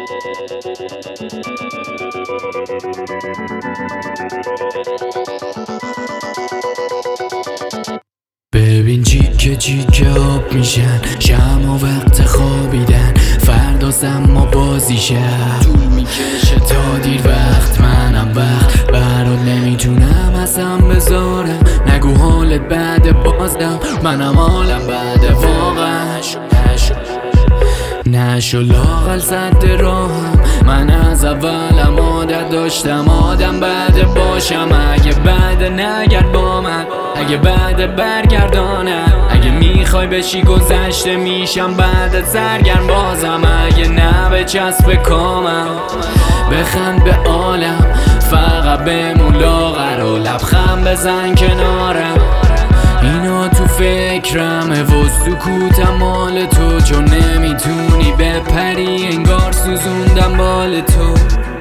ببین چیکه چیکه آب میشن شمع و وقت خوابیدن، فردا سما بازیشه طول میکشه تا دیر وقت. منم وقت برات نمیتونم اصلا بذارم، نگو حالت بعد بازم، منم حالم بعد واقعا نشو لاغل صد راهم. من از اولم عادت داشتم آدم بعد باشم، اگه بعد نگرد با من، اگه بعد برگردانم، اگه میخوای بشی گذشته میشم بعد سرگرم بازم، اگه نه به چسب کامم بخند به عالم، فقط بمون لاغر و لبخند بزن کنارم. اینا تو فکرمه و سکوتم مال تو، چون نمیتونی بپری انگار سوزوندم بال تو.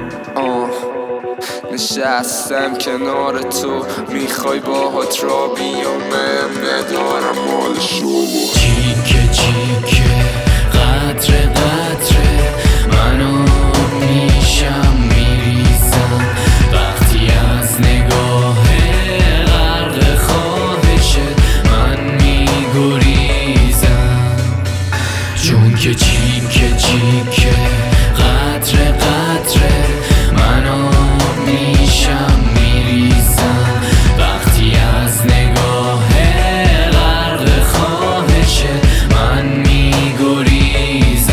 نشستم کنار تو میخوای باهات را بیام، ندارم مال شما. چیکه چیکه قطره قطره منو میشم میریزم، وقتی از نگاه غرق خواهشت من میگریزم. چون که چیکه چیکه قطره قطره منو میشم میریزم، وقتی از نگاه غرق خواهشت من میگریزم.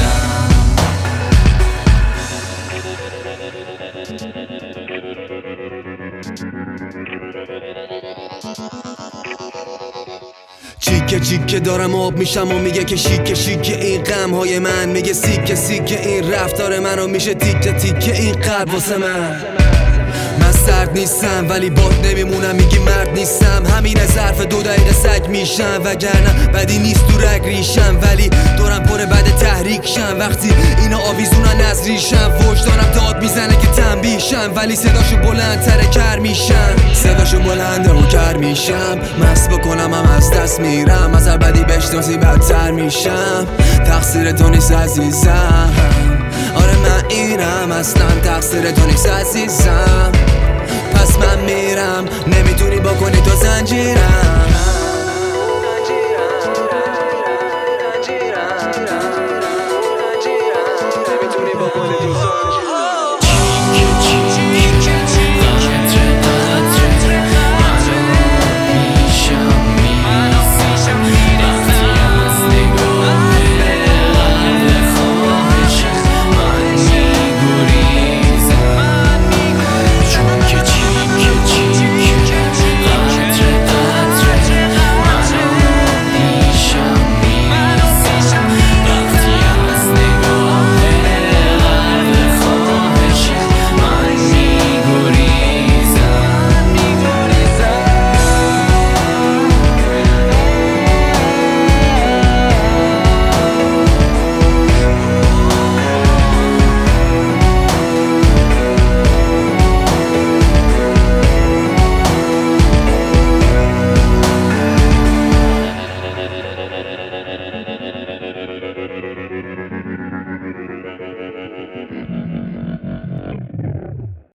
چیکه چیکه دارم آب میشم و میگه که شیکه شیکه این غمهای من، میگه سیکه سیکه این رفتار منو میشه تیکه تیکه این قلب واسه من سرد نیستم ولی باد نمیمونم، میگی مرد نیستم، همین ظرف 2 دقیقه سگ میشم، وگرنه بدی نیست تو رگ ریشم، ولی دورم پره بعد تحریک شم، وقتی اینا آویزونن از ریشم، وجدانم داد میزنه که تنبیه شم، ولی صداشو بلندتره کر میشم، صداشو بلنده و کر میشم، مست بکنم هم از دست میرم، از هر بدی بشناسی بدتر میشم، تقصیر تو نیست عزیزم، آره من اینم اصلا تقصیر تو نیست عزیزم، پس من میرم نمیتونی با کنی تو زنجیرم.